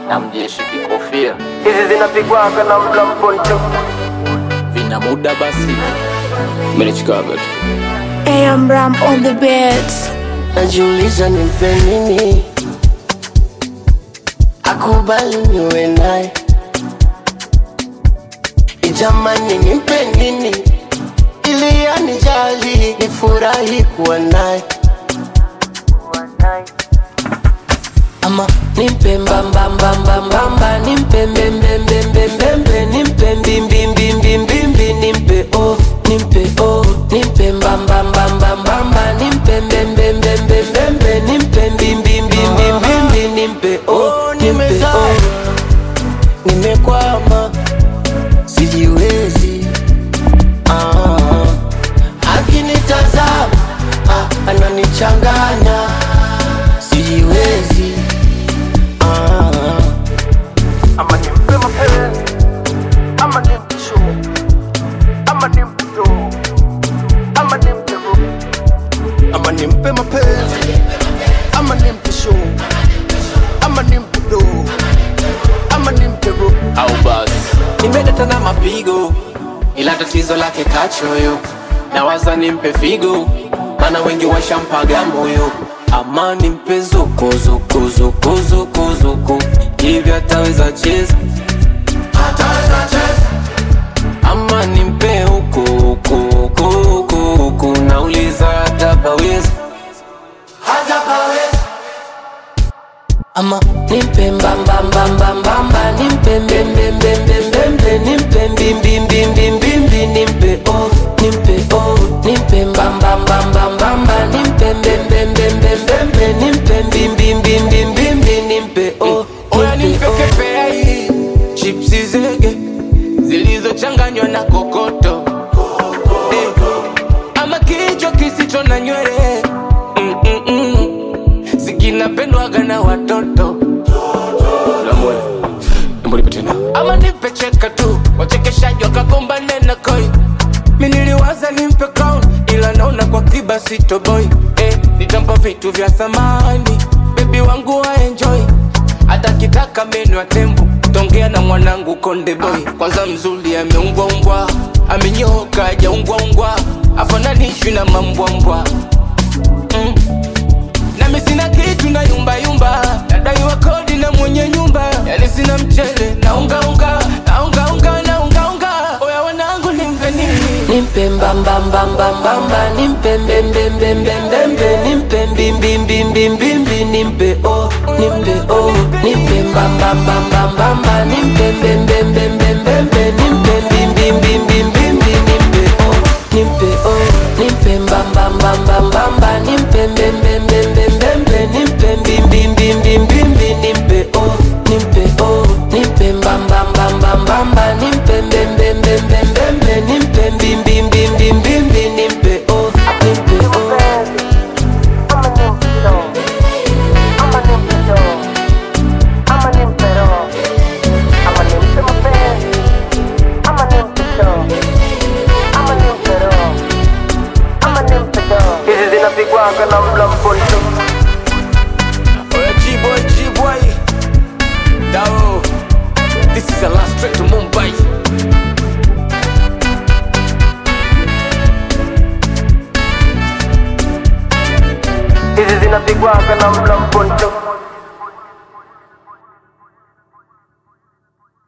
na mjeshi kikofia. Hizi zinapigwa na mlamponcho. Vina muda basi Melichikaga tu. AM Ram on the beats. Najiuliza nimpe nini akubali niwe naye. Ijamani nimpe nini ili anijali nifurahi kuwa naye. Ama nimpe mbamba nimpe mbembembembembembe nimpe mbimbimbimbimbimbi nimpe nimpe mbambambambamba nimpe mbembembembembembe nimpe mbimbimbimbimbimbi nimpe nimekwama sijiwezi akinitazama ananichanganya sijiwezi Ama nimpe mapenzi, ama nimpe show, ama nimpe do, ama nimpe roho. Ama nimpe mapenzi, ama nimpe show, ama nimpe do, ama nimpe roho. Au basi nimedata na mapigo ila tatizo lake kachoyo. Nawaza nimpe figo mana wengi washampaga moyo. Ama nimpe zuku hivi ataweza cheza. Ama nimpe huku nauliza hatapaweza. Ama nimpe mbambambambamba nimpe mbembembembembembe nimpe mbimbimbimbimbimbi nimpe nimpe mbambambambamba nimpe mbembembembembembe nimpe mbimbimbimbimbimbi nimpe oya nimpe kepei chipsi zege zilizochanganywa na kokoto ama kichwa kisicho na nywele sikinapendwaga na watoto. Ama nipe cheka tu wachekeshaji wakagombane na koi. Miniliwaza nimpe crown ila naona kwa kiba sitoboy. Nitampa vitu vya thamani baby wangu wa enjoy. Hata kitaka menu ya tembo tongea na mwanangu konde boy. Kwanza mzuri ameungwa amenyoka hajaungwa afananishwi na mambwambwa. Nami sina kitu na yumba nadaiwa kodi na mwenye nyumba. Yani sina mchele na unga oya wanangu nimpe nini. Nimpe mbambambambamba nimpe mbembembembembembe nimpe mbimbimbimbimbimbi nimpe nimpe mbambambambamba nimpe mbembembembembembe nimpe mbimbimbimbimbimbi nimpe mbambambambamba nimpe mbembembembembembe nimpe mbimbimbimbimbimbi nimpe nimpe mbambambambamba nimpe mbembembembembembe nimpe mbimbimbimbimbimbi nimpe Ama nimpe show, ama nimpe roho. Ama nimpe mapenzi, ama nimpe show, ama nimpe roho, ama nimpe do. Hizi zinapigwa na mlamponcho. Oya G-boy Dao, this is the last trip to Mumbai. Hizi zinapigwa na mlamponcho.